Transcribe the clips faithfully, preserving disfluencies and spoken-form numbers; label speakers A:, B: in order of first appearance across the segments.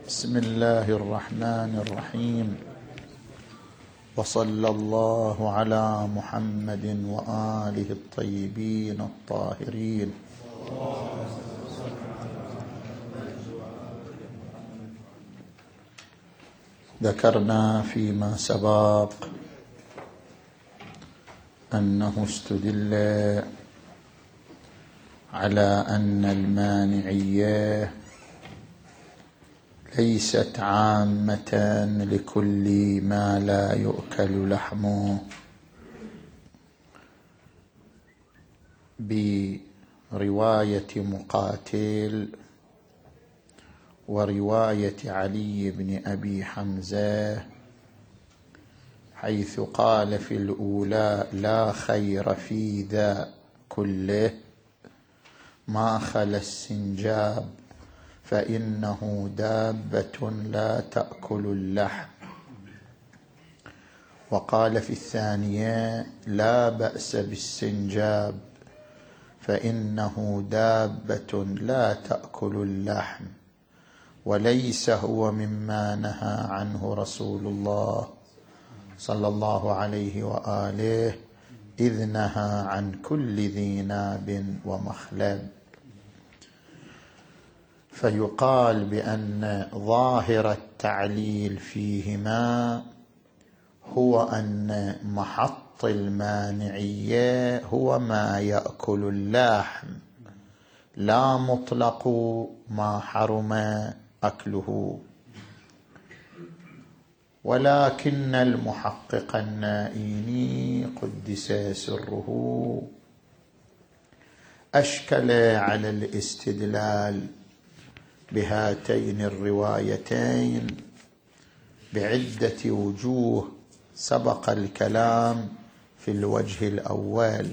A: بسم الله الرحمن الرحيم، وصلى الله على محمد وآله الطيبين الطاهرين. ذكرنا فيما سبق أنه استدل على أن المانعية ليست عامة لكل ما لا يؤكل لحمه، برواية مقاتل ورواية علي بن أبي حمزة، حيث قال في الأولى: لا خير في ذا كله ما خلا السنجاب فإنه دابة لا تأكل اللحم. وقال في الثانية: لا بأس بالسنجاب فإنه دابة لا تأكل اللحم، وليس هو مما نهى عنه رسول الله صلى الله عليه وآله، إذ نهى عن كل ذي ناب ومخلب. فيقال بأن ظاهر التعليل فيهما هو أن محط المانعية هو ما يأكل اللحم، لا مطلق ما حرم أكله. ولكن المحقق النائيني قدس سره أشكل على الاستدلال بهاتين الروايتين بعدة وجوه، سبق الكلام في الوجه الأول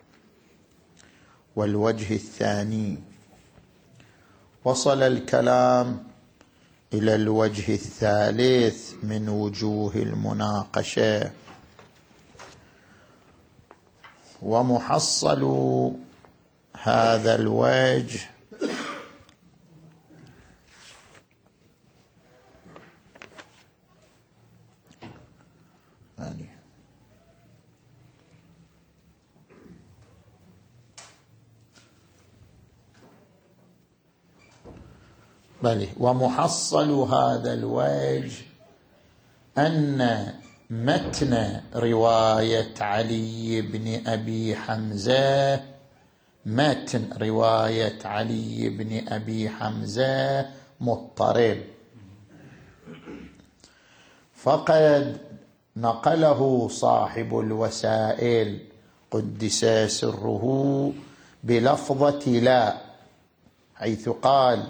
A: والوجه الثاني. وصل الكلام إلى الوجه الثالث من وجوه المناقشة، ومحصل هذا الوجه بلي ومحصل هذا الوجه أن متن رواية علي بن أبي حمزة متن رواية علي بن أبي حمزة مضطرب، فقد نقله صاحب الوسائل قدس سره بلفظة لا، حيث قال: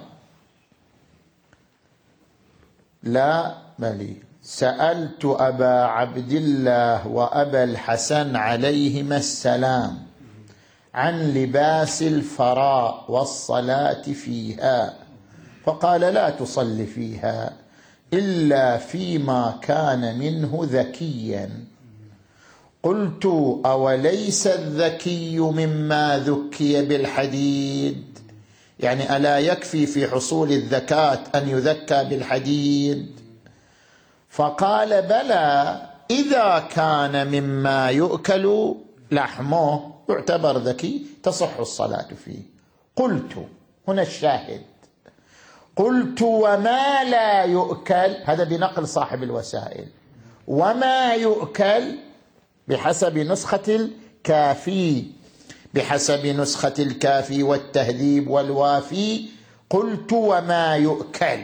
A: لا بلي سألت أبا عبد الله وأبا الحسن عليهما السلام عن لباس الفراء والصلاة فيها، فقال: لا تصل فيها إلا فيما كان منه ذكيا. قلت: أوليس الذكي مما ذكي بالحديد؟ يعني ألا يكفي في حصول الذكاة أن يذكى بالحديد؟ فقال: بلى، إذا كان مما يؤكل لحمه يعتبر ذكي تصح الصلاة فيه. قلت، هنا الشاهد، قلت: وما لا يؤكل؟ هذا بنقل صاحب الوسائل. وما يؤكل بحسب نسخة الكافي بحسب نسخة الكافي والتهذيب والوافي. قلت: وما يؤكل.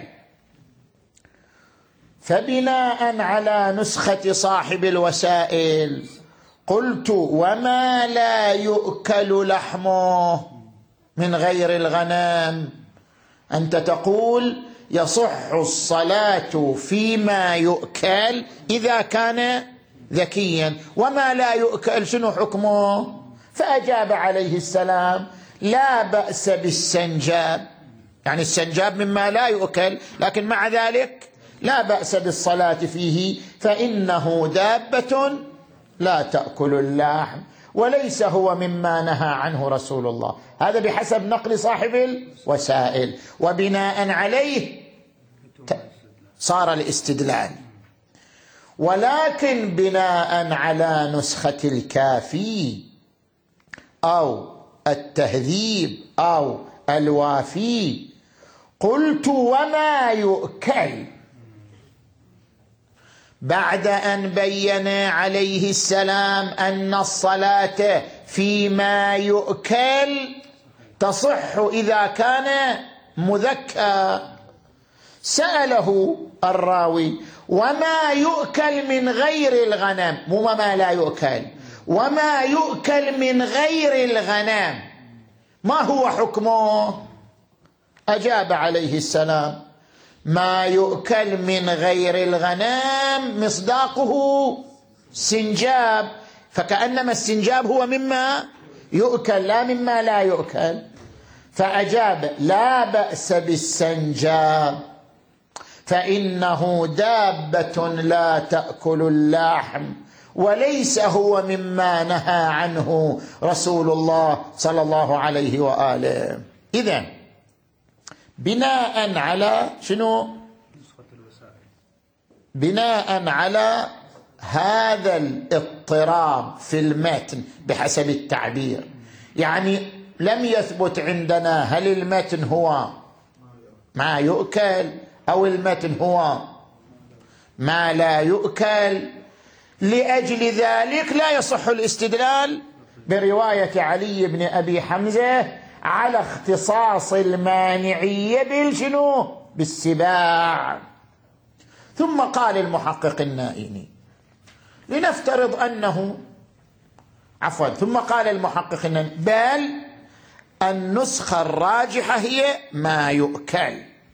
A: فبناء على نسخة صاحب الوسائل قلت: وما لا يؤكل لحمه من غير الغنم. أنت تقول يصح الصلاة فيما يؤكل إذا كان ذكيا، وما لا يؤكل شنو حكمه؟ فأجاب عليه السلام: لا بأس بالسنجاب، يعني السنجاب مما لا يؤكل، لكن مع ذلك لا بأس بالصلاة فيه فإنه دابة لا تأكل اللحم، وليس هو مما نهى عنه رسول الله. هذا بحسب نقل صاحب الوسائل، وبناء عليه صار الاستدلال. ولكن بناء على نسخة الكافي أو التهذيب أو الوافي قلت وما يؤكل، بعد أن بين عليه السلام أن الصلاة فيما يؤكل تصح إذا كان مذكى، سأله الراوي وما يؤكل من غير الغنم، مو ما لا يؤكل، وما يؤكل من غير الغنم ما هو حكمه؟ أجاب عليه السلام ما يؤكل من غير الغنم مصداقه سنجاب، فكأنما السنجاب هو مما يؤكل لا مما لا يؤكل. فأجاب لا بأس بالسنجاب فإنه دابة لا تأكل اللحم وليس هو مما نهى عنه رسول الله صلى الله عليه وآله. إذن بناء على شنو؟ بناء على هذا الاضطراب في المتن بحسب التعبير، يعني لم يثبت عندنا هل المتن هو ما يؤكل أو المتن هو ما لا يؤكل، لأجل ذلك لا يصح الاستدلال برواية علي بن أبي حمزة على اختصاص المانعية بالشنو؟ بالسباع. ثم قال المحقق النائني لنفترض أنه عفوا ثم قال المحقق النائني بل النسخة الراجحة هي ما يؤكل.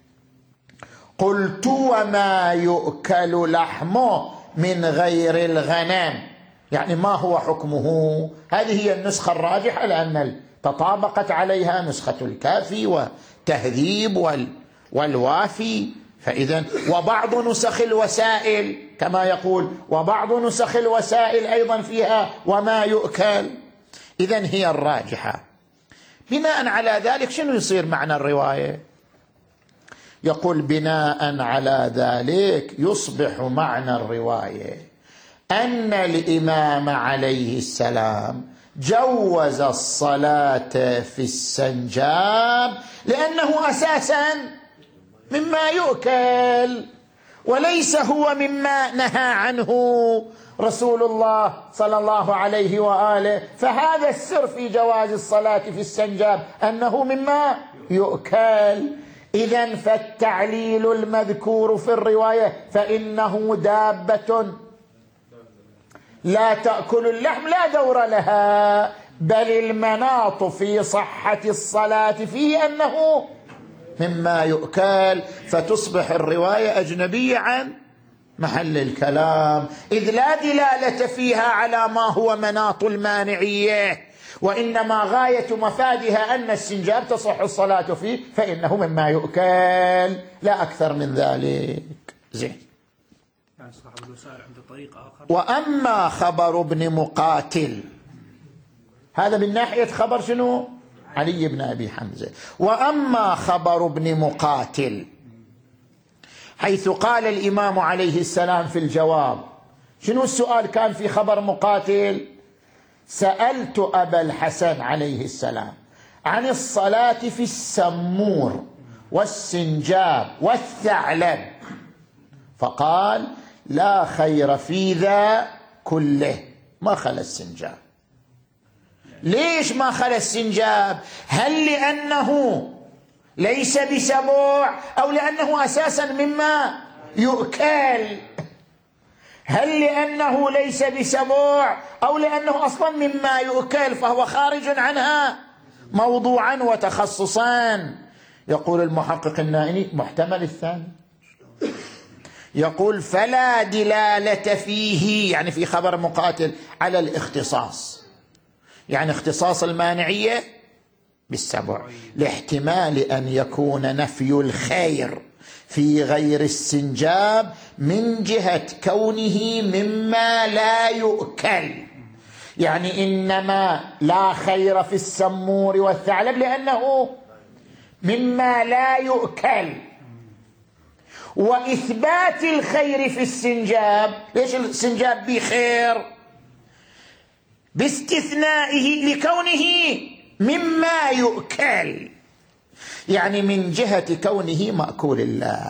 A: قلت وما يؤكل لحمه من غير الغنم، يعني ما هو حكمه؟ هذه هي النسخة الراجحة لأن تطابقت عليها نسخة الكافي وتهذيب وال والوافي. فإذا وبعض نسخ الوسائل كما يقول وبعض نسخ الوسائل أيضا فيها وما يؤكل، إذن هي الراجحة. بناء على ذلك شنو يصير معنى الرواية؟ يقول بناء على ذلك يصبح معنى الرواية أن الإمام عليه السلام جوز الصلاة في السنجاب لأنه أساسا مما يؤكل وليس هو مما نهى عنه رسول الله صلى الله عليه وآله، فهذا السر في جواز الصلاة في السنجاب أنه مما يؤكل. إذن فالتعليل المذكور في الرواية فإنه دابة لا تأكل اللحم لا دور لها، بل المناط في صحة الصلاة فيه أنه مما يؤكل، فتصبح الرواية أجنبية عن محل الكلام، إذ لا دلالة فيها على ما هو مناط المانعية، وإنما غاية مفادها أن السنجاب تصح الصلاة فيه فإنه مما يؤكل لا أكثر من ذلك. زين. وأما خبر ابن مقاتل هذا من ناحية خبر شنو؟ علي بن أبي حمزة. وأما خبر ابن مقاتل حيث قال الإمام عليه السلام في الجواب، شنو السؤال كان في خبر مقاتل؟ سألت أبا الحسن عليه السلام عن الصلاة في السمور والسنجاب والثعلب فقال لا خير في ذا كله ما خلا السنجاب. ليش ما خلا السنجاب؟ هل لأنه ليس بسبوع أو لأنه أساسا مما يؤكل؟ هل لأنه ليس بسبوع أو لأنه أصلا مما يؤكل فهو خارج عنها موضوعا وتخصصا؟ يقول المحقق النائني محتمل الثاني، يقول فلا دلالة فيه يعني في خبر مقاتل على الاختصاص، يعني اختصاص المانعية بالسبع، لاحتمال أن يكون نفي الخير في غير السنجاب من جهة كونه مما لا يؤكل، يعني إنما لا خير في السمور والثعلب لأنه مما لا يؤكل، وإثبات الخير في السنجاب. ليش السنجاب به خير؟ باستثنائه لكونه مما يؤكل، يعني من جهة كونه مأكول الله،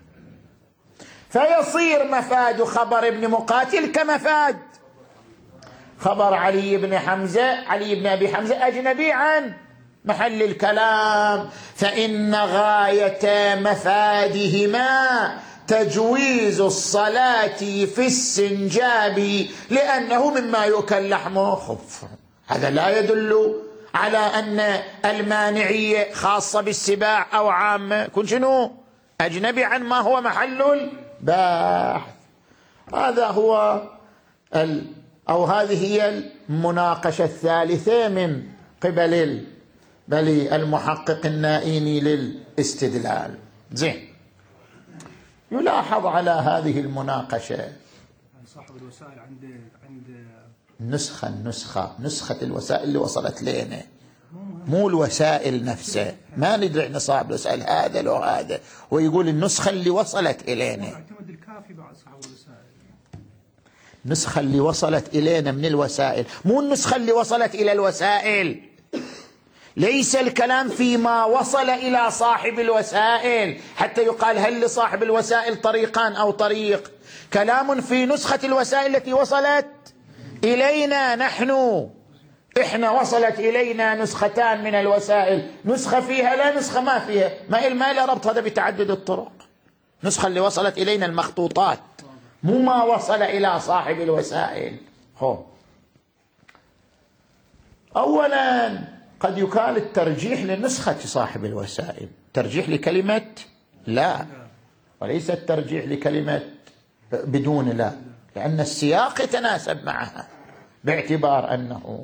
A: فيصير مفاد خبر ابن مقاتل كمفاد خبر علي بن حمزة علي بن أبي حمزة أجنبي عن محل الكلام، فإن غاية مفادهما تجويز الصلاة في السنجاب لأنه مما يؤكل لحمه خف. هذا لا يدل على أن المانعية خاصة بالسباع أو عامة، كن شنو أجنبي عن ما هو محل البحث. هذا هو ال أو هذه هي المناقشة الثالثة من قبل بل المحقق النائيني للاستدلال. زين، يلاحظ على هذه المناقشة
B: صاحب الوسائل عند عند
A: نسخة النسخة نسخة الوسائل اللي وصلت لنا، مو الوسائل نفسها. ما ندري احنا صاحب الوسائل هذا لو هذا، ويقول النسخة اللي وصلت إلينا.
B: اعتمد الكافي بعد صاحب الوسائل،
A: النسخة اللي وصلت إلينا من الوسائل، مو النسخة اللي وصلت إلى الوسائل. ليس الكلام فيما وصل إلى صاحب الوسائل حتى يقال هل لصاحب الوسائل طريقان أو طريق. كلام في نسخة الوسائل التي وصلت إلينا نحن. إحنا وصلت إلينا نسختان من الوسائل، نسخة فيها لا نسخة ما فيها، ما ما له ربط هذا بتعدد الطرق. نسخة اللي وصلت إلينا المخطوطات، مو ما وصل إلى صاحب الوسائل. هو أولا قد يقال الترجيح لنسخة صاحب الوسائل، ترجيح لكلمة لا، وليس الترجيح لكلمة بدون لا، لأن السياق يتناسب معها، باعتبار أنه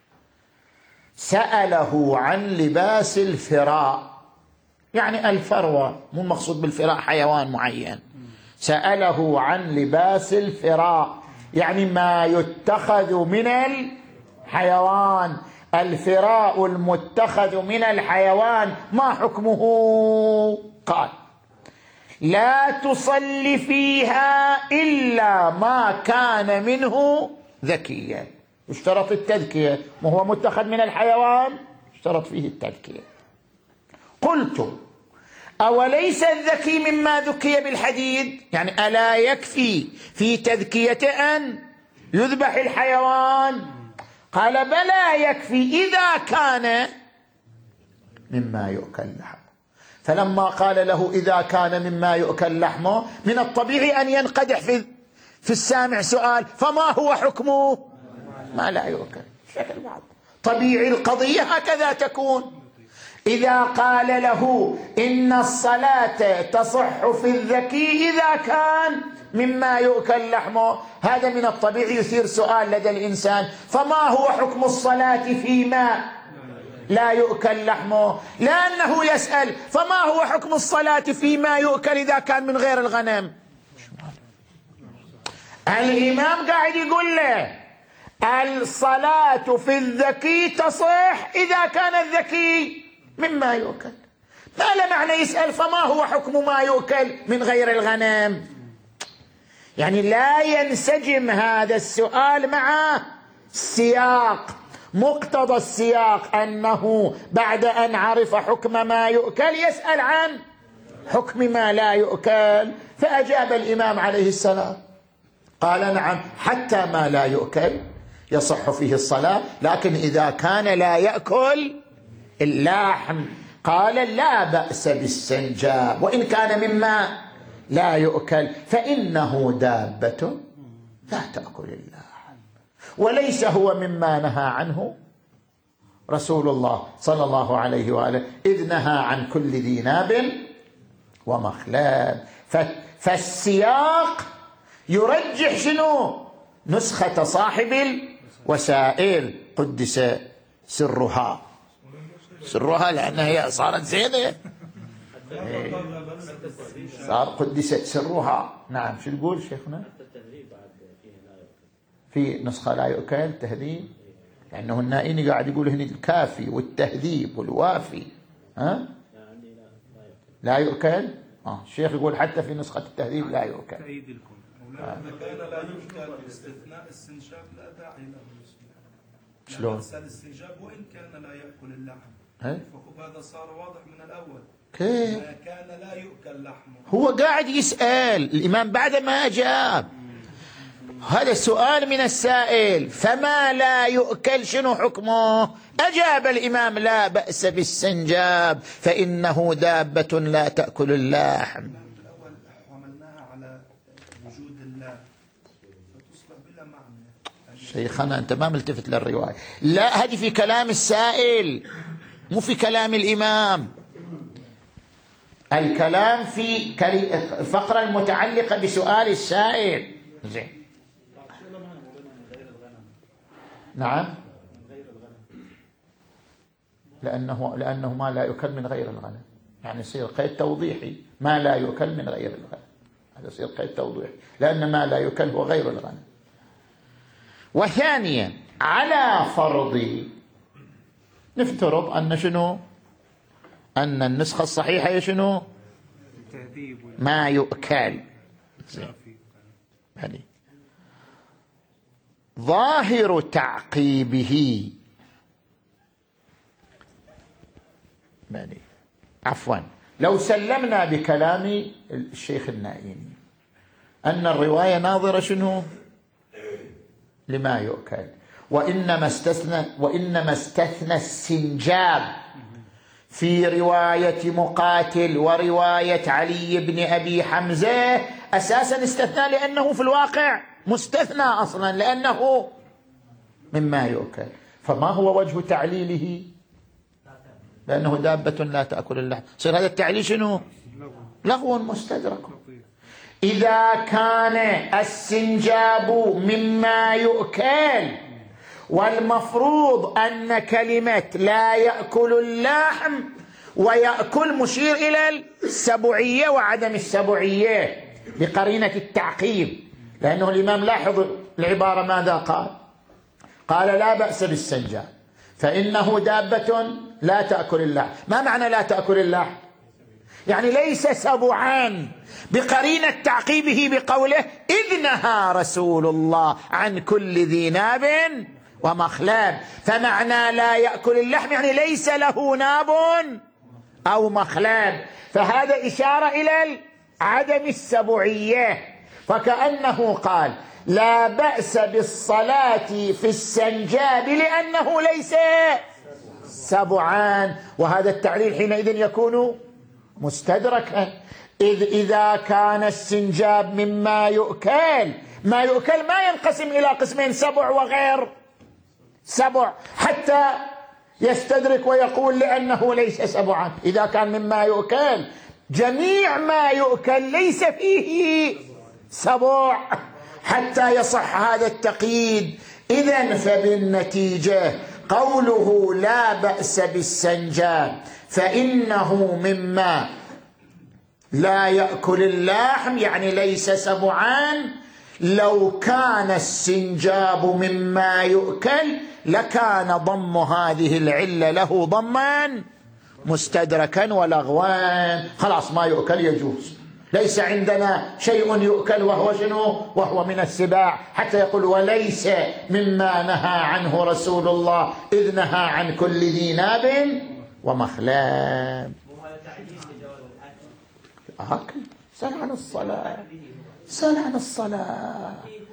A: سأله عن لباس الفراء، يعني الفروة، مو المقصود بالفراء حيوان معين. سأله عن لباس الفراء يعني ما يتخذ من الحيوان. الفراء المتخذ من الحيوان ما حكمه؟ قال لا تصلي فيها إلا ما كان منه ذكيا. اشترط التذكية، وهو متخذ من الحيوان اشترط فيه التذكية. قلت أوليس الذكي مما ذكي بالحديد؟ يعني ألا يكفي في تذكية أن يذبح الحيوان؟ قال بلى يكفي إذا كان مما يؤكل لحمه. فلما قال له إذا كان مما يؤكل لحمه، من الطبيعي أن ينقدح في في السامع سؤال فما هو حكمه ما لا يؤكل؟ شكل بعض طبيعي القضية هكذا تكون. إذا قال له إن الصلاة تصح في الذكي إذا كان مما يؤكل لحمه، هذا من الطبيعي يثير سؤال لدى الإنسان، فما هو حكم الصلاة فيما لا يؤكل لحمه؟ لأنه يسأل فما هو حكم الصلاة فيما يؤكل إذا كان من غير الغنم؟ الإمام قاعد يقول له الصلاة في الذكي تصح إذا كان الذكي مما يؤكل. ما له معنى يسأل فما هو حكم ما يؤكل من غير الغنم؟ يعني لا ينسجم هذا السؤال مع السياق. مقتضى السياق أنه بعد أن عرف حكم ما يؤكل يسأل عن حكم ما لا يؤكل. فأجاب الإمام عليه السلام قال نعم، حتى ما لا يؤكل يصح فيه الصلاة، لكن إذا كان لا يأكل اللحم قال لا بأس بالسنجاب وإن كان مما لا يؤكل، فإنه دابة لا تأكل اللحم، وليس هو مما نهى عنه رسول الله صلى الله عليه وآله، إذ نهى عن كل ذي ناب ومخلاب. فالسياق يرجح شنو؟ نسخة صاحب الوسائل قدس سرها سرها لأنها هي صارت زينة، صار قدس سرها. نعم، شو تقول شيخنا؟ في نسخة لا يؤكل تهذيب، لأنه النائيني قاعد يقول هنا الكافي والتهذيب والوافي. ها؟ لا يؤكل آه. الشيخ يقول حتى في نسخة التهذيب لا يؤكل.
B: تأييد لكم.
C: إذا كان لا يؤكل باستثناء السنجاب لا داعي له.
A: شلون؟
C: الاستنجاب وإن كان لا يأكل اللحم.
A: هي؟
C: فهذا صار واضح من الأول.
A: كيف؟
C: ما كان لا يؤكل لحمه.
A: هو قاعد يسأل الإمام بعد ما أجاب. هذا السؤال من السائل، فما لا يؤكل شنو حكمه؟ أجاب الإمام لا بأس بالسنجاب فإنه دابة لا تأكل اللحم.
C: الأول حملناها على وجود الله فتصبح بلا معنى.
A: شيخنا أنت ما ملتفت للرواية. لا، هذه في كلام السائل مو في كلام الإمام. الكلام في الفقرة المتعلقة بسؤال السائل. زين. نعم، لأنه لأنه ما لا يؤكل من غير الغنم، يعني يصير قيد توضيحي، ما لا يؤكل من غير الغنم، هذا يصير قيد توضيحي، لأن ما لا يؤكل هو غير الغنم. وثانيا، على فرض نفترض أن شنو؟ أن النسخة الصحيحة هي شنو؟ ما يؤكل. زين. ظاهر تعقيبه مالي. عفوا، لو سلمنا بكلام الشيخ النائمي أن الرواية ناظرة شنو؟ لما يؤكل، وإنما استثنى وإنما استثنى السنجاب في رواية مقاتل ورواية علي بن أبي حمزة، أساسا استثنى لأنه في الواقع مستثنى أصلا لأنه مما يؤكل. فما هو وجه تعليله؟ لأنه دابة لا تأكل اللحم. صير هذا التعليل شنو؟ لغو مستدرك. إذا كان السنجاب مما يؤكل والمفروض أن كلمة لا يأكل اللحم ويأكل مشير إلى السبعية وعدم السبعية بقرينة التعقيب، لأنه الإمام لاحظ العبارة ماذا قال؟ قال لا بأس بالسنجاب فإنه دابة لا تأكل اللحم. ما معنى لا تأكل اللحم؟ يعني ليس سبعان، بقرينة تعقيبه بقوله إذ نهى رسول الله عن كل ذي ناب ومخلاب. فمعنى لا يأكل اللحم يعني ليس له ناب أو مخلاب، فهذا إشارة إلى عدم السبعية. فكأنه قال لا بأس بالصلاة في السنجاب لأنه ليس سبعان، وهذا التعليل حينئذ يكون مستدركا. إذ إذا كان السنجاب مما يؤكل، ما يؤكل ما ينقسم إلى قسمين، سبع وغير سبع، حتى يستدرك ويقول لأنه ليس سبعا. إذا كان مما يؤكل جميع ما يؤكل ليس فيه سبع حتى يصح هذا التقييد. إذن فبالنتيجة قوله لا بأس بالسنجاب فإنه مما لا يأكل اللحم يعني ليس سبعان. لو كان السنجاب مما يؤكل لكان ضم هذه العلة له ضمان مستدركا ولغوان. خلاص ما يؤكل يجوز، ليس عندنا شيء يؤكل وهو شنو؟ وهو من السباع، حتى يقول وليس مما نهى عنه رسول الله إذ نهى عن كل ذي ناب ومخلاب. أكل سأل عن الصلاة، سأل عن الصلاة.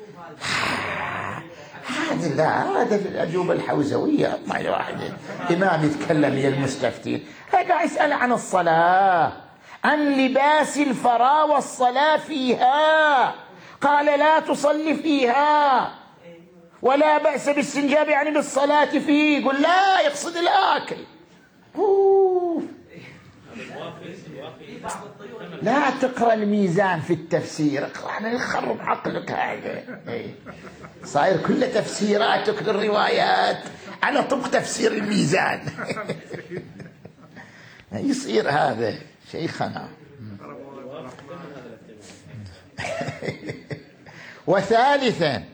A: هذا لا، هذا الأجوبة الحوزوية. ما واحد إمام يتكلم يا المستفتين، هذا يسأل عن الصلاة، عن لباس الفرا والصلاة فيها. قال لا تصلي فيها ولا بأس بالسنجاب يعني بالصلاة فيه. يقول لا، يقصد الآكل. أوه. لا تقرأ الميزان في التفسير، اقرأ يخرب عقلك. هذا صاير كل تفسيراتك للروايات على طبق تفسير الميزان. يصير هذا شيخنا. وثالثا،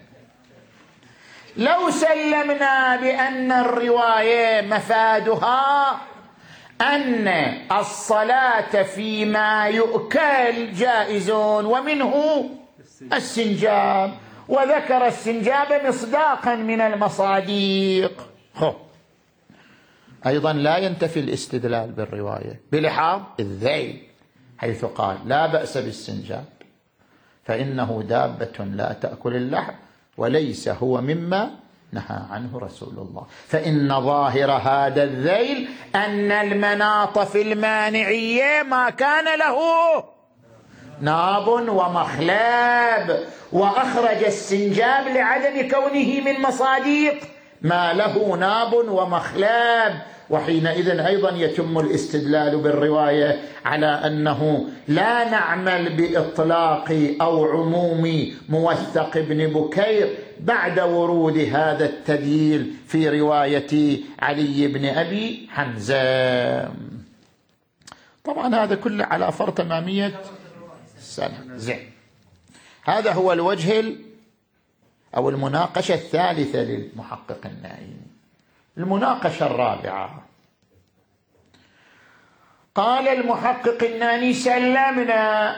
A: لو سلمنا بأن الرواية مفادها أن الصلاة فيما يؤكل جائز ومنه السنجاب، وذكر السنجاب مصداقا من المصاديق. أيضا لا ينتفي الاستدلال بالرواية بلحاظ الذيل، حيث قال لا بأس بالسنجاب فإنه دابة لا تأكل اللحم وليس هو مما نهى عنه رسول الله، فإن ظاهر هذا الذيل أن المناط في المانعية ما كان له ناب ومخلاب، وأخرج السنجاب لعدم كونه من مصاديق ما له ناب ومخلاب، وحينئذ أيضا يتم الاستدلال بالرواية على أنه لا نعمل بإطلاق أو عموم موثق بن بكير بعد ورود هذا التدليل في رواية علي بن أبي حمزة. طبعا هذا كله على فرض تمامية سنة. زين، هذا هو الوجه أو المناقشة الثالثة للمحقق النائي. المناقشة الرابعة، قال المحقق الناني سلمنا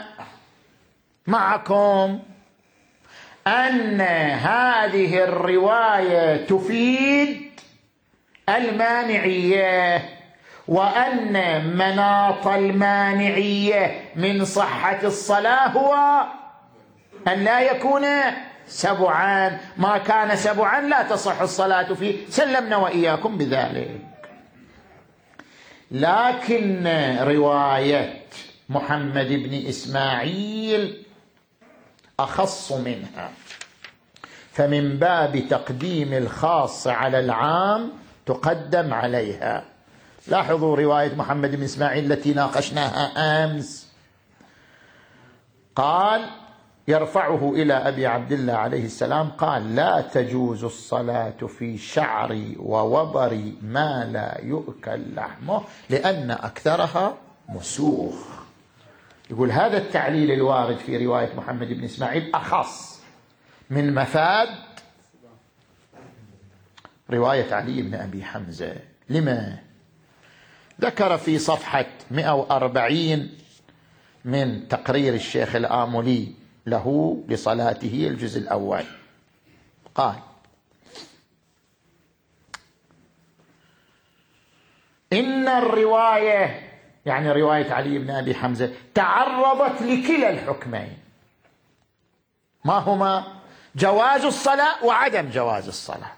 A: معكم أن هذه الرواية تفيد المانعية، وأن مناط المانعية من صحة الصلاة هو أن لا يكون سبعا، ما كان سبعا لا تصح الصلاة فيه، سلمنا وإياكم بذلك. لكن رواية محمد بن إسماعيل أخص منها، فمن باب تقديم الخاص على العام تقدم عليها. لاحظوا رواية محمد بن إسماعيل التي ناقشناها أمس، قال يرفعه إلى أبي عبد الله عليه السلام قال لا تجوز الصلاة في شعر ووبر ما لا يؤكل لحمه لأن أكثرها مسوخ. يقول هذا التعليل الوارد في رواية محمد بن إسماعيل أخص من مفاد رواية علي بن أبي حمزة. لما؟ ذكر في صفحة مئة وأربعين من تقرير الشيخ الآملي له لصلاته الجزء الأول، قال إن الرواية يعني رواية علي بن أبي حمزة تعرضت لكلا الحكمين، ما هما؟ جواز الصلاة وعدم جواز الصلاة،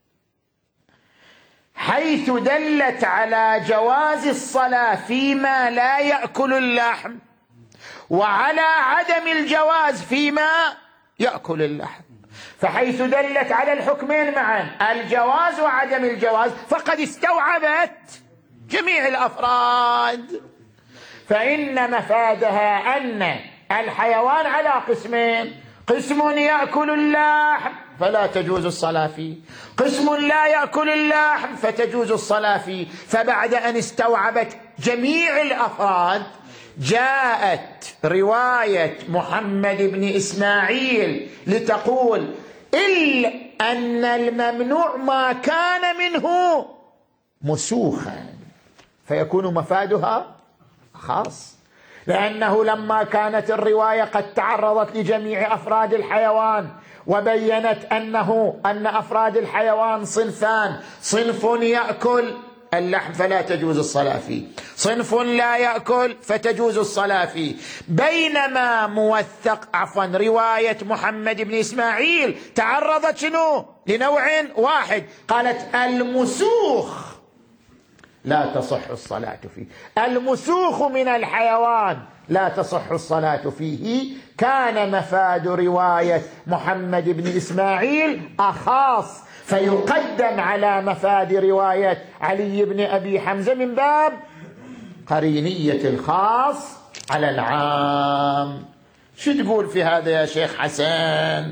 A: حيث دلت على جواز الصلاة فيما لا يأكل اللحم، وعلى عدم الجواز فيما يأكل اللحم. فحيث دلت على الحكمين معا الجواز وعدم الجواز فقد استوعبت جميع الأفراد، فإن مفادها أن الحيوان على قسمين: قسم يأكل اللحم فلا تجوز الصلاة فيه، قسم لا يأكل اللحم فتجوز الصلاة فيه. فبعد أن استوعبت جميع الأفراد جاءت رواية محمد بن إسماعيل لتقول إلا أن الممنوع ما كان منه مسوخا، فيكون مفادها خاص، لأنه لما كانت الرواية قد تعرضت لجميع أفراد الحيوان وبينت أنه أن أفراد الحيوان صنفان: صنف يأكل اللحم فلا تجوز الصلاة فيه، صنف لا يأكل فتجوز الصلاة فيه، بينما موثق عفوا رواية محمد بن إسماعيل تعرضت شنو؟ لنوع واحد، قالت المسوخ لا تصح الصلاة فيه، المسوخ من الحيوان لا تصح الصلاة فيه. كان مفاد رواية محمد بن إسماعيل أخاص، فيقدم على مفاد رواية علي بن أبي حمزة من باب قرينية الخاص على العام. شو تقول في هذا يا شيخ حسن؟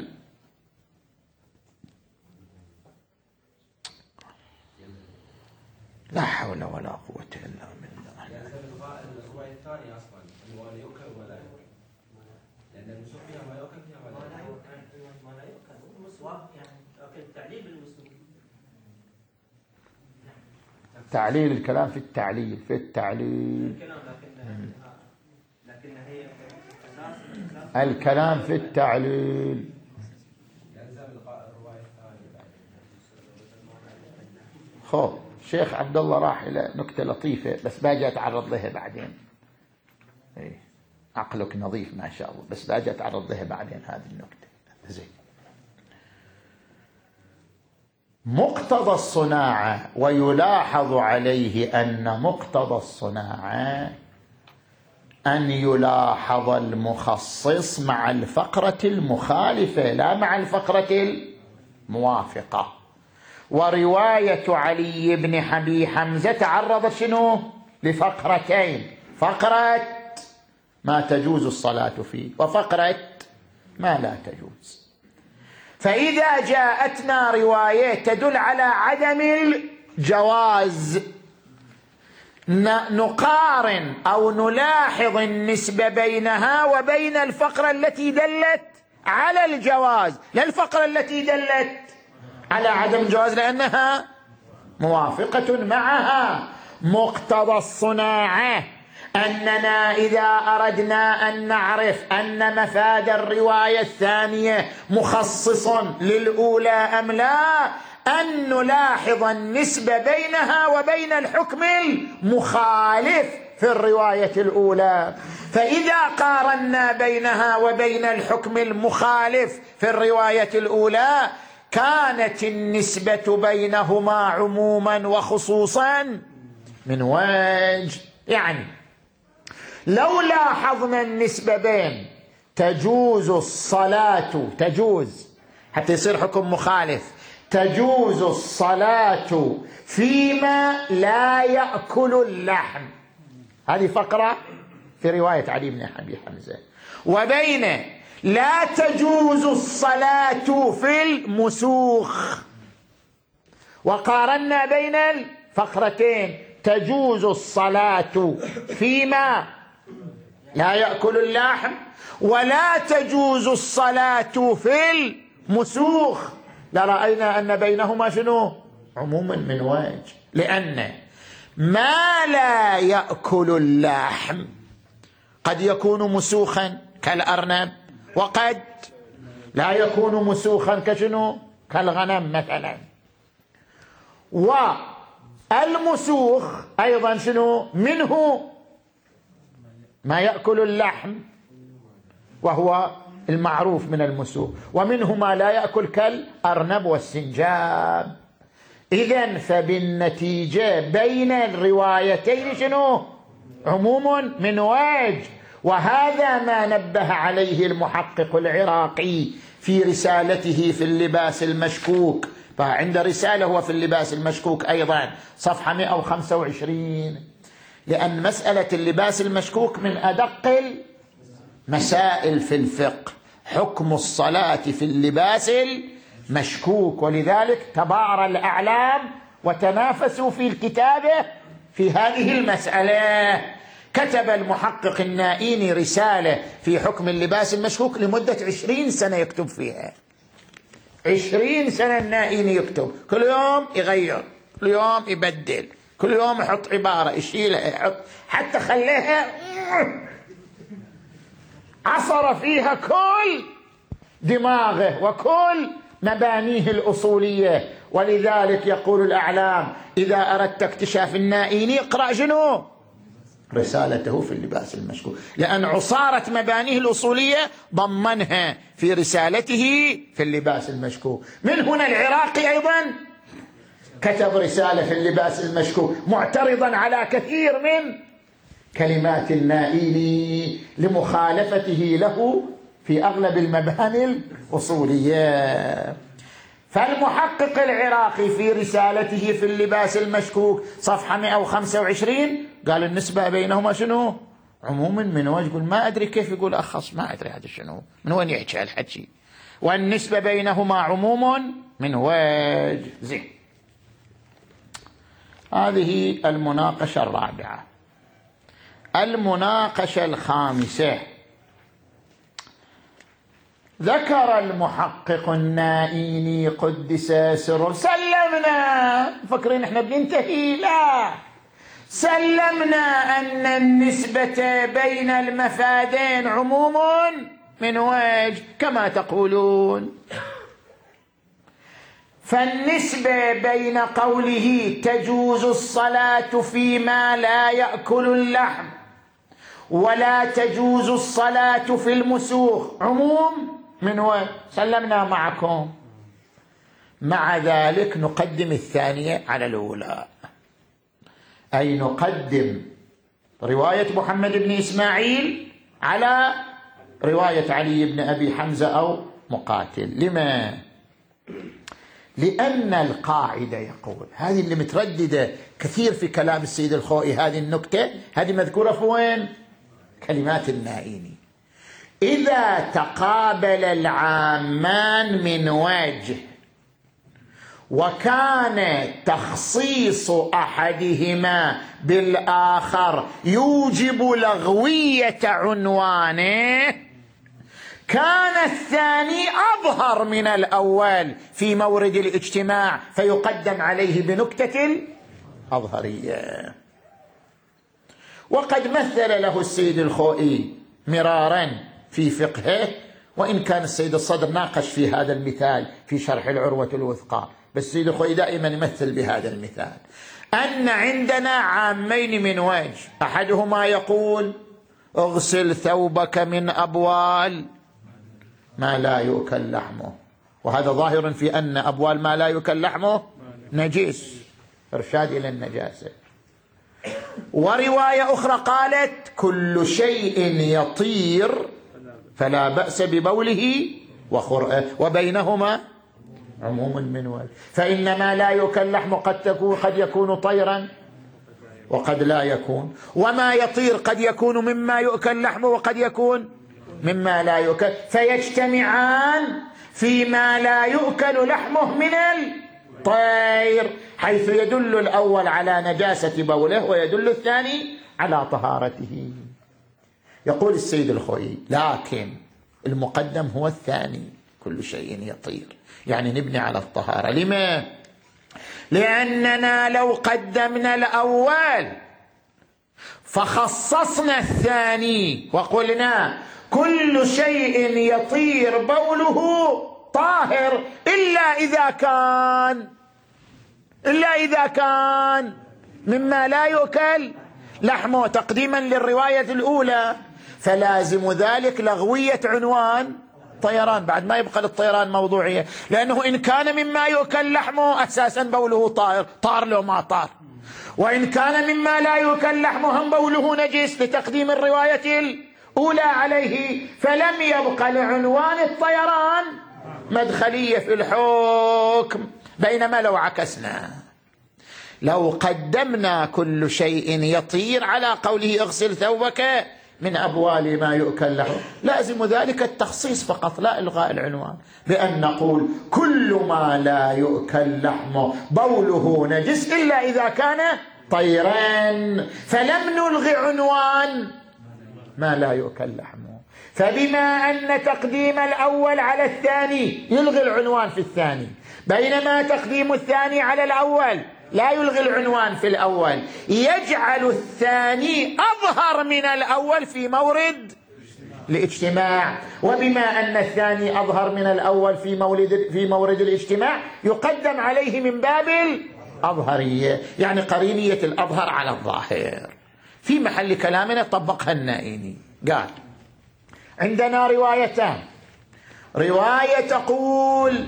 A: لا حول ولا قوة إلا بالله.
D: الرواية الثانية أصلا أنه يؤكل ولا يؤكل، لأن المسوق فيها ما يؤكل فيها ولا يؤكل، ما لا يؤكل مسواق يعني التعليل بالمسوق.
A: التعليل الكلام في التعليل في التعليل الكلام في التعليل. خو شيخ عبد الله راح إلى نكتة لطيفة بس باجي أتعرض لها بعدين. إيه. عقلك نظيف ما شاء الله، بس باجي أتعرض لها بعدين هذه النكتة. زين. مقتضى الصناعة، ويلاحظ عليه أن مقتضى الصناعة أن يلاحظ المخصص مع الفقرة المخالفة لا مع الفقرة الموافقة. ورواية علي بن أبي حمزة تعرضت شنو؟ لفقرتين، فقرة ما تجوز الصلاة فيه وفقرة ما لا تجوز. فإذا جاءتنا رواية تدل على عدم الجواز نقارن أو نلاحظ النسبة بينها وبين الفقرة التي دلت على الجواز، لا الفقرة التي دلت على عدم الجواز لأنها موافقة معها. مقتضى الصناعة أننا إذا أردنا أن نعرف أن مفاد الرواية الثانية مخصص للأولى أم لا أن نلاحظ النسبة بينها وبين الحكم المخالف في الرواية الأولى. فإذا قارنا بينها وبين الحكم المخالف في الرواية الأولى كانت النسبة بينهما عموما وخصوصا من وجه. يعني لو لاحظنا النسبة بين تجوز الصلاة تجوز حتى يصير حكم مخالف تجوز الصلاة فيما لا يأكل اللحم، هذه فقرة في رواية علي بن أبي حمزة، وبين لا تجوز الصلاة في المسوخ، وقارنا بين الفقرتين تجوز الصلاة فيما لا يأكل اللحم ولا تجوز الصلاة في المسوخ، لرأينا أن بينهما شنو؟ عموما من وجه. لأن ما لا يأكل اللحم قد يكون مسوخا كالأرنب وقد لا يكون مسوخا كشنو؟ كالغنم مثلا. والمسوخ أيضا شنو؟ منه ما يأكل اللحم وهو المعروف من المسوخ، ومنه ما لا يأكل كالأرنب والسنجاب. إذن فبالنتيجة بين الروايتين شنو؟ عموم من وجه. وهذا ما نبه عليه المحقق العراقي في رسالته في اللباس المشكوك، فعند رسالة هو في اللباس المشكوك أيضا صفحة مئة وخمسة وعشرين، لأن مسألة اللباس المشكوك من أدق المسائل في الفقه، حكم الصلاة في اللباس المشكوك، ولذلك تبارى الأعلام وتنافسوا في الكتابة في هذه المسألة. كتب المحقق النائيني رسالة في حكم اللباس المشكوك لمدة عشرين سنة يكتب فيها، عشرين سنة النائيني يكتب، كل يوم يغير، كل يوم يبدل، كل يوم يحط عبارة يشيلها يحط، حتى خليها عصر فيها كل دماغه وكل مبانيه الأصولية. ولذلك يقول الأعلام إذا أردت اكتشاف النائيني اقرأ شنو؟ رسالته في اللباس المشكوك، لأن عصارة مبانيه الأصولية ضمنها في رسالته في اللباس المشكوك. من هنا العراقي أيضا كتب رسالة في اللباس المشكوك معترضا على كثير من كلمات النائيني لمخالفته له في أغلب المباني الأصولية. فالمحقق العراقي في رسالته في اللباس المشكوك صفحة مئة وخمسة وعشرين قال النسبة بينهما شنو؟ عموما من وجه. يقول ما أدري كيف يقول أخص، ما أدري هذا شنو، من وين يحكي الحكي؟ والنسبة بينهما عموم من وجه. زين، هذه المناقشة الرابعة. المناقشة الخامسة، ذكر المحقق النائيني قدس سره، سلمنا، فكرين احنا بننتهي؟ لا، سلمنا أن النسبة بين المفادين عموم من وجه كما تقولون. فالنسبة بين قوله تجوز الصلاة فيما لا يأكل اللحم ولا تجوز الصلاة في المسوخ عموم من وجه، سلمنا معكم. مع ذلك نقدم الثانية على الأولى، أي نقدم رواية محمد بن إسماعيل على رواية علي بن أبي حمزة أو مقاتل. لما؟ لأن القاعدة يقول، هذه اللي مترددة كثير في كلام السيد الخوئي، هذه النكتة هذه مذكورة في وين؟ كلمات النائيني. إذا تقابل العامان من وجه وكان تخصيص أحدهما بالآخر يوجب لغوية عنوانه، كان الثاني أظهر من الأول في مورد الاجتماع فيقدم عليه بنكتة الأظهرية. وقد مثل له السيد الخوئي مرارا في فقهه، وإن كان السيد الصدر ناقش في هذا المثال في شرح العروة الوثقى، بس السيد الخوئي دائما يمثل بهذا المثال، أن عندنا عامين من وجه، أحدهما يقول اغسل ثوبك من أبوال ما لا يؤكل لحمه، وهذا ظاهر في أن أبوال ما لا يؤكل لحمه نجس، إرشاد إلى النجاسة. ورواية أخرى قالت كل شيء يطير فلا بأس ببوله وخرئه، وبينهما عموم من وجه، فإن ما لا يؤكل لحمه قد تكون قد يكون طيرا وقد لا يكون، وما يطير قد يكون مما يؤكل لحمه وقد يكون مما لا يؤكل، فيجتمعان فيما لا يؤكل لحمه من الطير، حيث يدل الأول على نجاسة بوله ويدل الثاني على طهارته. يقول السيد الخوئي لكن المقدم هو الثاني، كل شيء يطير، يعني نبني على الطهارة. لما؟ لأننا لو قدمنا الأول فخصصنا الثاني وقلنا كل شيء يطير بوله طاهر إلا إذا كان إلا إذا كان مما لا يؤكل لحمه تقديما للرواية الأولى، فلازم ذلك لغوية عنوان طيران، بعد ما يبقى للطيران موضوعية، لأنه إن كان مما يؤكل لحمه أساسا بوله طائر، طار له ما طار، وإن كان مما لا يؤكل لحمه هم بوله نجس لتقديم الرواية الأولى عليه، فلم يبقى لعنوان الطيران مدخلية في الحكم. بينما لو عكسنا، لو قدمنا كل شيء يطير على قوله اغسل ثوبك من أبوال ما يؤكل له، لازم ذلك التخصيص فقط لا إلغاء العنوان، بأن نقول كل ما لا يؤكل لحمه بوله نجس إلا إذا كان طيرا، فلم نلغي عنوان ما لا يؤكل لحمه. فبما أن تقديم الأول على الثاني يلغي العنوان في الثاني، بينما تقديم الثاني على الأول لا يلغي العنوان في الأول، يجعل الثاني أظهر من الأول في مورد الاجتماع. وبما أن الثاني أظهر من الأول في مورد في مورد الاجتماع يقدم عليه من باب الأظهرية، يعني قرينية الأظهر على الظاهر. في محل كلامنا طبقها النائيني، قال عندنا روايتان، رواية تقول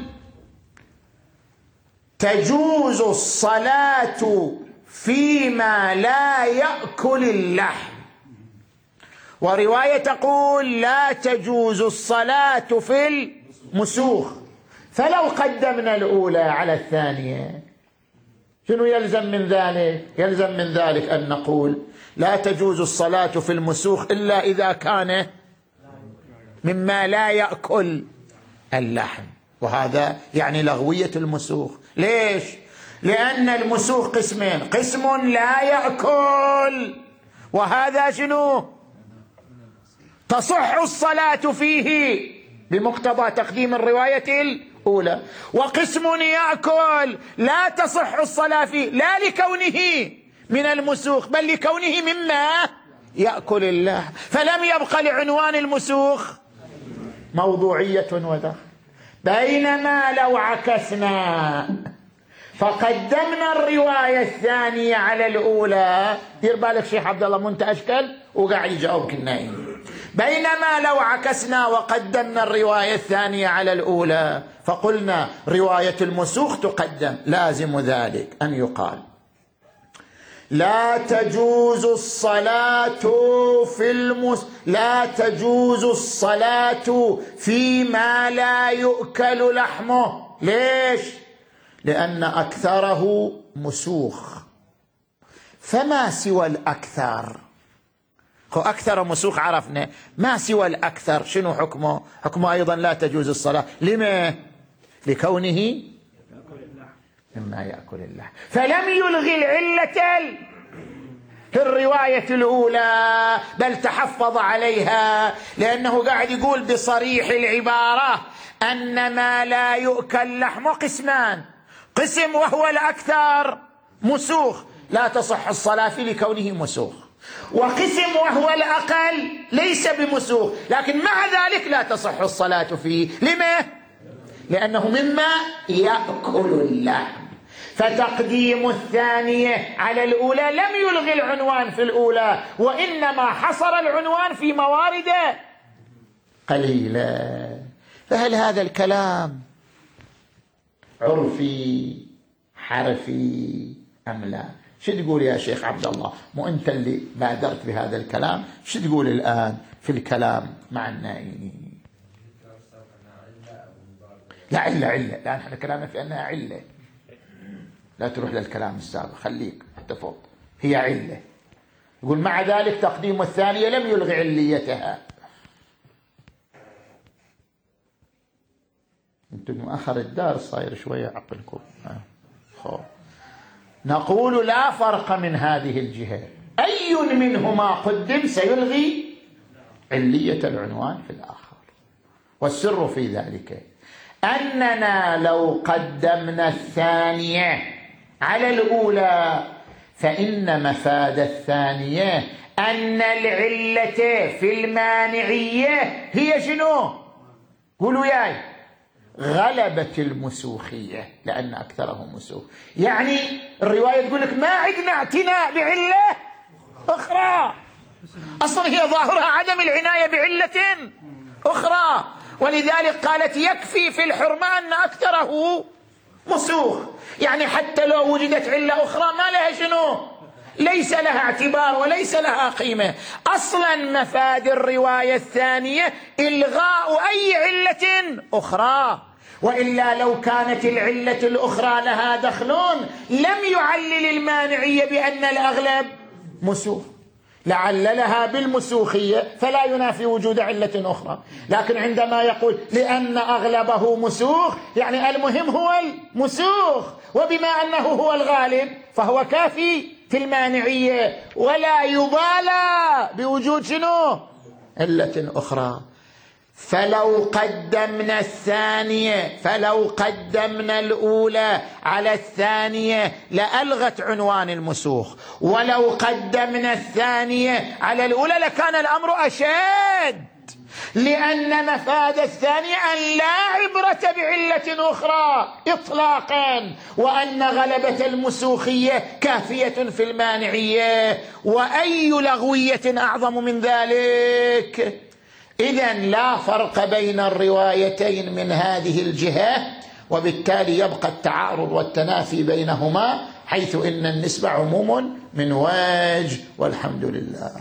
A: تجوز الصلاة فيما لا يأكل اللحم، ورواية تقول لا تجوز الصلاة في المسوخ. فلو قدمنا الأولى على الثانية شنو يلزم من ذلك؟ يلزم من ذلك أن نقول لا تجوز الصلاة في المسوخ إلا إذا كان مما لا يأكل اللحم، وهذا يعني لغوية المسوخ. ليش؟ لأن المسوخ قسمين، قسم لا يأكل وهذا شنو تصح الصلاة فيه بمقتضى تقديم الرواية الأولى. وقسم يأكل لا تصح الصلاة فيه لا لكونه من المسوخ بل لكونه مما يأكل اللحم، فلم يبق لعنوان المسوخ موضوعية ودخل. بينما لو عكسنا فقدمنا الرواية الثانية على الأولى، دير بالك شيخ عبد الله مو انت أشكل وقاعد يجاوبك النائم. بينما لو عكسنا وقدمنا الرواية الثانية على الأولى فقلنا رواية المسوخ تقدم، لازم ذلك أن يقال لا تجوز الصلاة في المس لا تجوز الصلاة فيما لا يؤكل لحمه. ليش؟ لأن أكثره مسوخ، فما سوى الأكثر هو أكثر مسوخ عرفنا، ما سوى الأكثر شنو حكمه؟ حكمه أيضا لا تجوز الصلاة. لما؟ لكونه مما يأكل اللحم، فلم يلغي العلة في الرواية الأولى بل تحفظ عليها، لأنه قاعد يقول بصريح العبارة أن ما لا يؤكل لحمه قسمان، قسم وهو الأكثر مسوخ لا تصح الصلاة فيه لكونه مسوخ، وقسم وهو الأقل ليس بمسوخ لكن مع ذلك لا تصح الصلاة فيه. لما؟ لأنه مما يأكل اللحم، فتقديم الثانية على الأولى لم يلغي العنوان في الأولى، وإنما حصر العنوان في موارد قليلة. فهل هذا الكلام عرفي حرفي أم لا؟ شو تقول يا شيخ عبد الله؟ مو أنت اللي بادرت بهذا الكلام، شو تقول الآن في الكلام مع النائمين؟ لا علة علة، الآن احنا كلامنا في أنها علة، لا تروح للكلام السابق، خليك اتفض، هي علة. يقول مع ذلك تقديم الثانية لم يلغي عليتها. انتم آخر الدار صاير شوية عقلكم. آه. نقول لا فرق من هذه الجهة، أي منهما قدم سيلغي علية العنوان في الآخر. والسر في ذلك أننا لو قدمنا الثانية على الأولى فإن مفاد الثانية أن العلة في المانعية هي شنو؟ قولوا ياي غلبة المسوخية، لأن أكثره مسوخ. يعني الرواية تقول لك ما عندنا اعتناء بعلة أخرى، أصلا هي ظاهرها عدم العناية بعلة أخرى، ولذلك قالت يكفي في الحرمة أن أكثره مسوخ. يعني حتى لو وجدت علة أخرى ما لها شنو؟ ليس لها اعتبار وليس لها قيمة. أصلا مفاد الرواية الثانية إلغاء أي علة أخرى، وإلا لو كانت العلة الأخرى لها دخل لم يعلل المانعية بأن الأغلب مسوخ، لعل لها بالمسوخية فلا ينافي وجود علة أخرى. لكن عندما يقول لأن أغلبه مسوخ يعني المهم هو المسوخ، وبما أنه هو الغالب فهو كافي في المانعية ولا يبالى بوجود شنو؟ علة أخرى. فلو قدمنا الثانية فلو قدمنا الأولى على الثانية لألغت عنوان المسوخ، ولو قدمنا الثانية على الأولى لكان الأمر أشد، لأن مفاد الثانية أن لا عبرة بعلة أخرى إطلاقا، وأن غلبة المسوخية كافية في المانعية، وأي لغوية أعظم من ذلك؟ إذن لا فرق بين الروايتين من هذه الجهة، وبالتالي يبقى التعارض والتنافي بينهما، حيث إن النسبة عموم من وجه، والحمد لله.